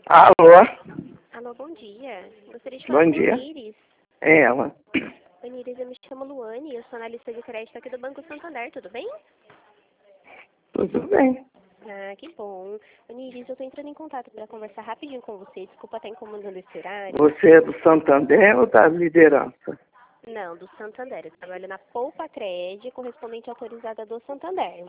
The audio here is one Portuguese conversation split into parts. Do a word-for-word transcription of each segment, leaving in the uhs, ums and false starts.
Alô? Alô, bom dia. Gostaria de falar Bom com dia. a Iris. É ela. Oi, Iris, eu me chamo Luane, eu sou analista de crédito aqui do Banco Santander, tudo bem? Tudo bem. Ah, que bom. Iris, eu estou entrando em contato para conversar rapidinho com você, desculpa estar incomodando esse horário. Você é do Santander ou da liderança? Não, do Santander, eu trabalho na Poupa Cred, correspondente autorizada do Santander.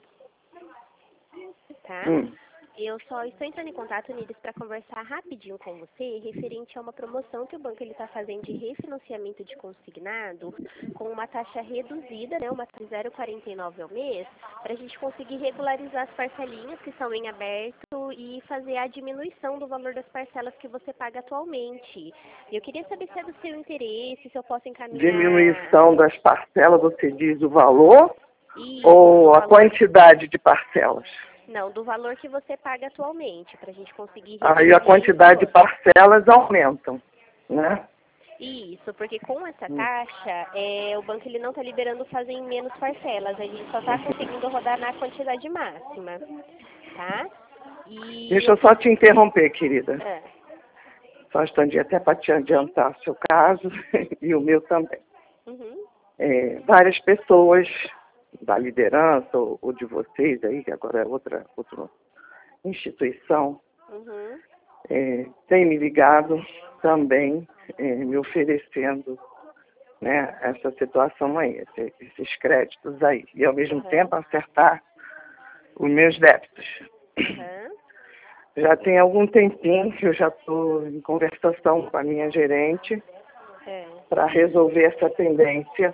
Tá? Hum. Eu só estou entrando em contato, Nides, para conversar rapidinho com você, referente a uma promoção que o banco está fazendo de refinanciamento de consignado com uma taxa reduzida, né, uma taxa zero vírgula quarenta e nove ao mês, para a gente conseguir regularizar as parcelinhas que estão em aberto e fazer a diminuição do valor das parcelas que você paga atualmente. Eu queria saber se é do seu interesse, se eu posso encaminhar... Diminuição das parcelas, você diz o valor Isso, ou a valor... quantidade de parcelas? Não, do valor que você paga atualmente, para a gente conseguir Aí a reduzir quantidade de o valor. parcelas aumentam, né? Isso, porque com essa Hum. taxa, é, o banco ele não está liberando fazer em menos parcelas, a gente só está conseguindo rodar na quantidade máxima, tá? E Deixa eu eu só que... te interromper, querida. Ah, Só um instantinho, até para te adiantar o seu caso e o meu também. uhum, É, várias pessoas da liderança ou, ou de vocês aí, que agora é outra, outra instituição, uhum, é, têm me ligado também, é, me oferecendo, né, essa situação aí, esse- esses créditos aí, e ao mesmo uhum, tempo acertar os meus débitos. uhum, Já tem algum tempinho que eu já estou em conversação com a minha gerente é, para resolver essa tendência,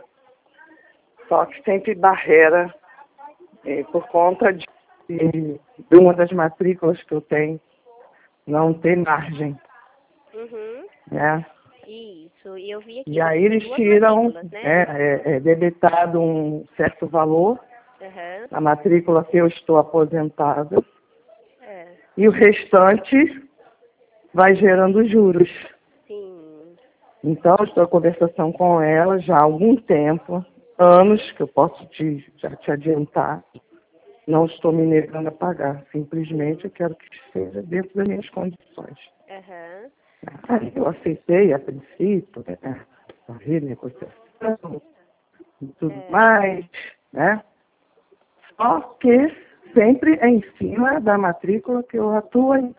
só que sempre barreira é, por conta de, de uma das matrículas que eu tenho não ter margem, uhum, né? isso, e eu vi aqui, E aí você tem eles duas tiram, matrículas, né? é, é, é debitado um certo valor Uhum, na matrícula que eu estou aposentada é, e o restante vai gerando juros. sim, Então, eu estou em conversação com ela já há algum tempo, anos, que eu posso te, já te adiantar. Não estou me negando a pagar, simplesmente eu quero que seja dentro das minhas condições. uhum, Aí eu aceitei a princípio, né, a renegociação e tudo é, mais, né? Só que sempre é em cima da matrícula que eu atuo, aí.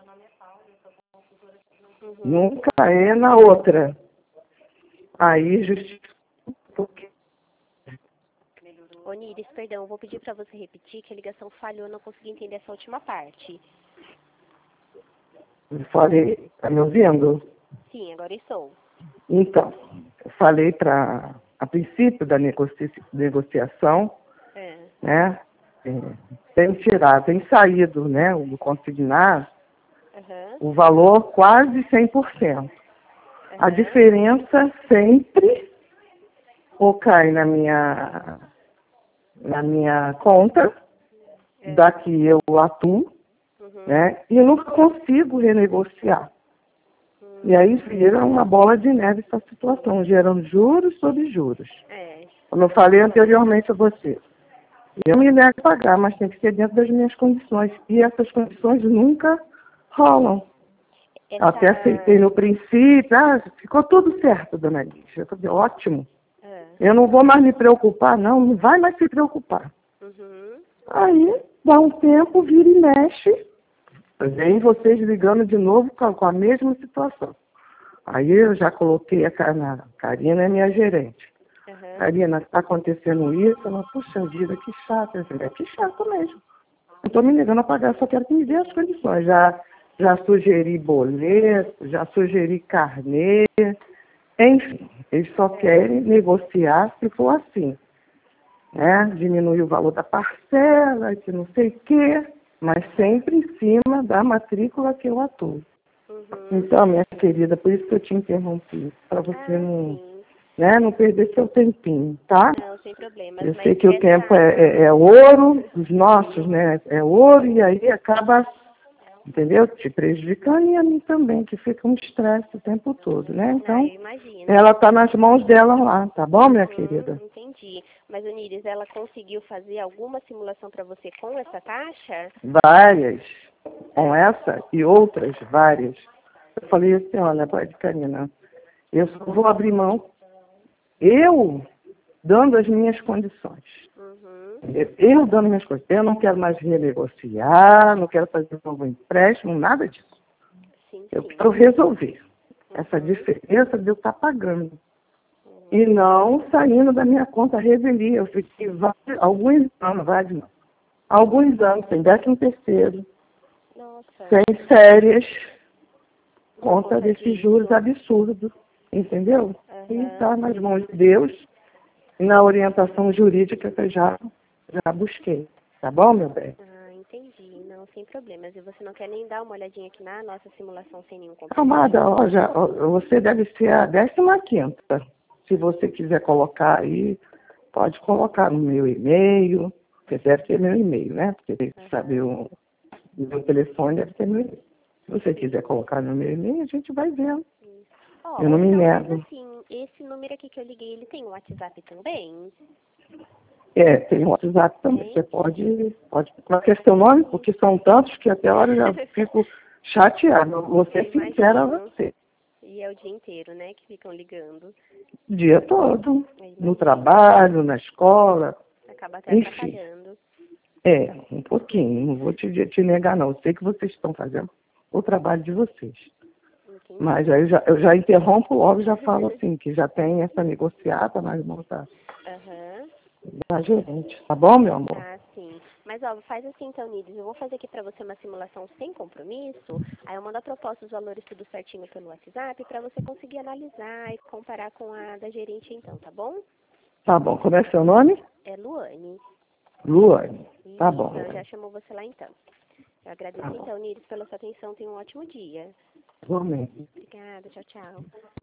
uhum. Nunca é na outra. Aí justifico porque Ô, Niris, perdão, vou pedir para você repetir que a ligação falhou, não consegui entender essa última parte. eu falei, está me ouvindo? Sim, agora estou. Então, eu falei para, a princípio da negocia- negociação, É. né, é, tem tirado, tem saído, né, o consignar Aham. o valor quase cem por cento. A Aham. diferença sempre ou cai na minha, na minha conta, É. da que eu atuo, Uhum. né, e eu nunca consigo renegociar. E aí Hum. vira uma bola de neve essa situação, gerando juros sobre juros. É. Como eu falei anteriormente a você, eu me nego a pagar, mas tem que ser dentro das minhas condições. E essas condições nunca rolam. Até aceitei Essa. no princípio, ah, ficou tudo certo, dona Lígia. Eu falei, ótimo. É. Eu não vou mais me preocupar, não, não vai mais se preocupar. Uhum. Aí, dá um tempo, vira e mexe, vem vocês ligando de novo com com a mesma situação. Aí eu já coloquei a Karina, Karina é minha gerente. Aham. Karina, está acontecendo isso? Ela, puxa vida, que chato. Eu falei, é que chato mesmo. Não estou me negando a pagar, só quero que me dê as condições. Já, já sugeri boleto, já sugeri carnê, enfim, eles só querem negociar se for assim, né? Diminuir o valor da parcela, que não sei o quê, mas sempre em cima da matrícula que eu atuo. Uhum. Então, minha querida, por isso que eu te interrompi, para você Ah, não, sim. né, não perder seu tempinho, tá? Não, sem problemas, Eu sei mas que o tempo é, essa. é, é ouro, os nossos, né, é ouro, e aí acaba, entendeu? Te prejudicando e a mim também, que fica um estresse o tempo todo, né? Ah, Então, eu imagino. ela está nas mãos dela lá, tá bom, minha Uhum, querida? entendi. Mas, Uniris, ela conseguiu fazer alguma simulação para você com essa taxa? Várias, com É. essa e outras várias. Eu falei assim, olha, pai de Karina, eu só vou abrir mão, eu dando as minhas condições. Uhum. Eu, eu dando minhas coisas. Eu não quero mais renegociar, não quero fazer um novo empréstimo, nada disso. Sim, Eu sim. quero resolver Uhum. essa diferença de eu estar pagando. Uhum. E não saindo da minha conta revelia. Eu fiquei vários, alguns anos, vários não, alguns anos, sem décimo terceiro, Nossa. sem férias, conta conta desses disso. juros absurdos, entendeu? Uhum. E está nas mãos de Deus e na orientação jurídica que eu já, já busquei. Tá bom, meu bem? Ah, entendi. Não, sem problemas. E você não quer nem dar uma olhadinha aqui na nossa simulação sem nenhum compromisso? Amada, ó, já, ó, você deve ser a décima quinta. Se você quiser colocar aí, pode colocar no meu e-mail. Você deve ter meu e-mail, né? Porque tem que Uhum. saber o meu telefone, deve ter meu e-mail. Se você quiser colocar no meu e-mail, a gente vai vendo. Oh, Eu não me então, nego. mas assim, esse número aqui que eu liguei, ele tem um WhatsApp também? É, tem o WhatsApp também. Você pode, pode colocar seu nome, porque são tantos que até a hora eu já fico chateada. Vou ser sincera a você. E é o dia inteiro, né, que ficam ligando. O dia todo. No trabalho, na escola. Acaba até enfim. atrapalhando. É, um pouquinho. Não vou te, te negar, não. Eu sei que vocês estão fazendo o trabalho de vocês. Entendi. Mas aí eu já, eu já interrompo logo e já falo assim, que já tem essa negociata nas mãos da, uhum. da gerente. Tá bom, meu amor? Ah, sim. Mas, ó, faz assim, então, Nides. Eu vou fazer aqui pra você uma simulação sem compromisso. Aí eu mando a proposta, os valores tudo certinho pelo WhatsApp, pra você conseguir analisar e comparar com a da gerente, então, tá bom? Tá bom. Como é seu nome? É Luane. Luane. Tá Isso, bom. eu já chamou você lá, então. Eu agradeço, Tá então, Nides, pela sua atenção. Tenha um ótimo dia. Igualmente. Obrigada. Tchau, tchau.